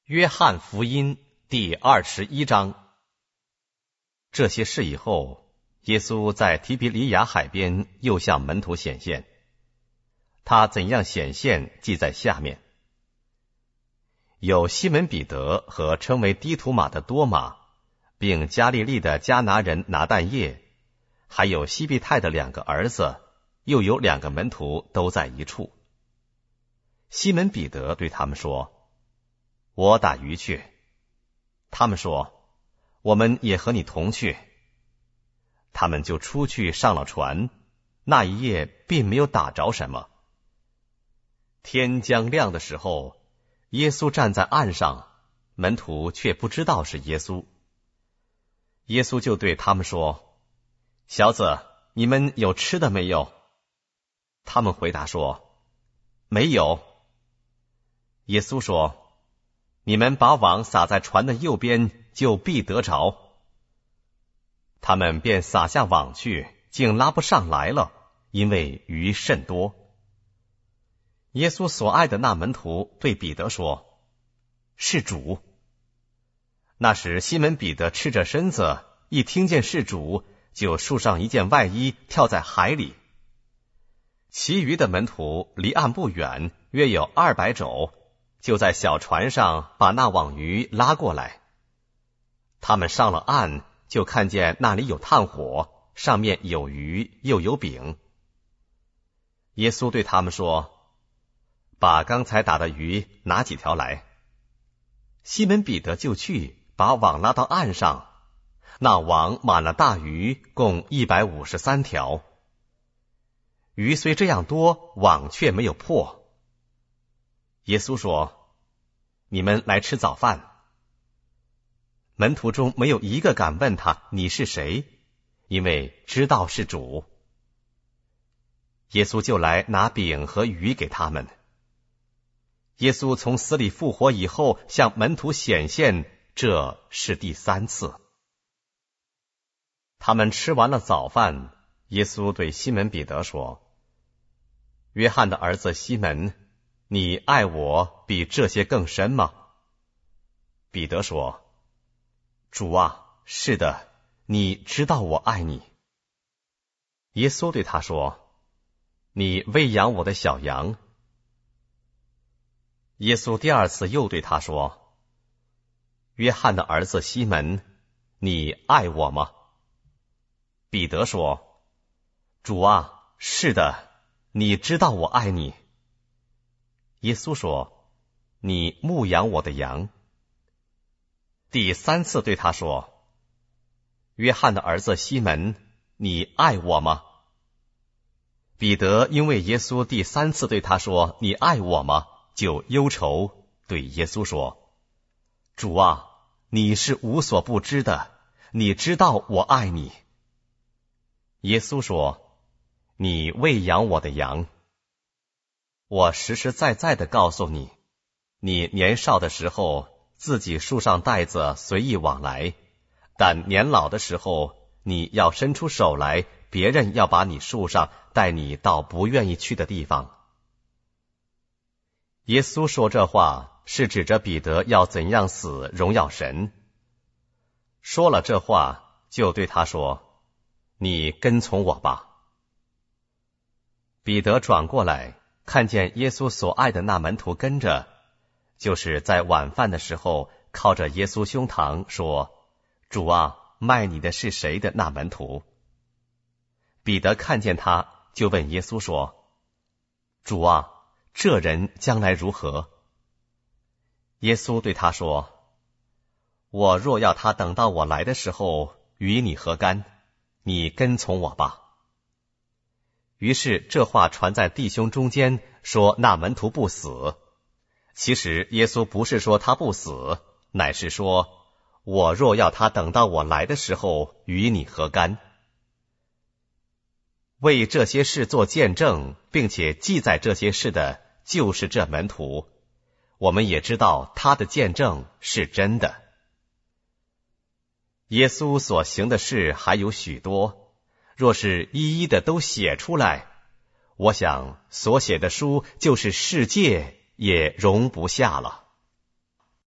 约翰福音第21章。这些事以后，耶稣在提比里亚海边又向门徒显现。他怎样显现，记在下面。有西门彼得和称为低图马的多马，并加利利的迦拿人拿但业，还有西庇太的2个儿子，又有2个门徒都在一处。西门彼得对他们说：我打鱼去。他们说：我们也和你同去。他们就出去上了船，那一夜并没有打着什么。天将亮的时候，耶稣站在岸上，门徒却不知道是耶稣。耶稣就对他们说：小子，你们有吃的没有？他们回答说：没有。耶稣说：你们把网撒在船的右边，就必得着。他们便撒下网去，竟拉不上来了，因为鱼甚多。耶稣所爱的那门徒对彼得说：是主。那时西门彼得赤着身子，一听见是主，就束上一件外衣，跳在海里。其余的门徒离岸不远，约有200肘，就在小船上把那网鱼拉过来。他们上了岸，就看见那里有炭火，上面有鱼，又有饼。耶稣对他们说：把刚才打的鱼拿几条来。西门彼得就去，把网拉到岸上，那网满了大鱼，共153条。鱼虽这样多，网却没有破。耶稣说：你们来吃早饭。门徒中没有一个敢问他你是谁，因为知道是主。耶稣就来拿饼和鱼给他们。耶稣从死里复活以后，向门徒显现，这是第3次。他们吃完了早饭，耶稣对西门彼得说：约翰的儿子西门，你爱我比这些更深吗？彼得说：主啊，是的，你知道我爱你。耶稣对他说：你喂养我的小羊。耶稣第2次又对他说：约翰的儿子西门，你爱我吗？彼得说：主啊，是的，你知道我爱你。耶稣说：你牧养我的羊。第3次对他说：约翰的儿子西门，你爱我吗？彼得因为耶稣第3次对他说你爱我吗，就忧愁，对耶稣说：主啊，你是无所不知的，你知道我爱你。耶稣说：你喂养我的羊。我实实在在的告诉你，你年少的时候自己束上带子随意往来，但年老的时候你要伸出手来，别人要把你束上，带你到不愿意去的地方。耶稣说这话是指着彼得要怎样死荣耀神。说了这话，就对他说：你跟从我吧。彼得转过来，看见耶稣所爱的那门徒跟着，就是在晚饭的时候靠着耶稣胸膛说：主啊，卖你的是谁的那门徒。彼得看见他，就问耶稣说：主啊，这人将来如何？耶稣对他说：我若要他等到我来的时候，与你何干？你跟从我吧。于是这话传在弟兄中间，说那门徒不死。其实耶稣不是说他不死，乃是说我若要他等到我来的时候，与你何干？为这些事做见证，并且记载这些事的，就是这门徒。我们也知道他的见证是真的。耶稣所行的事还有许多，若是一一的都写出来，我想所写的书就是世界也容不下了。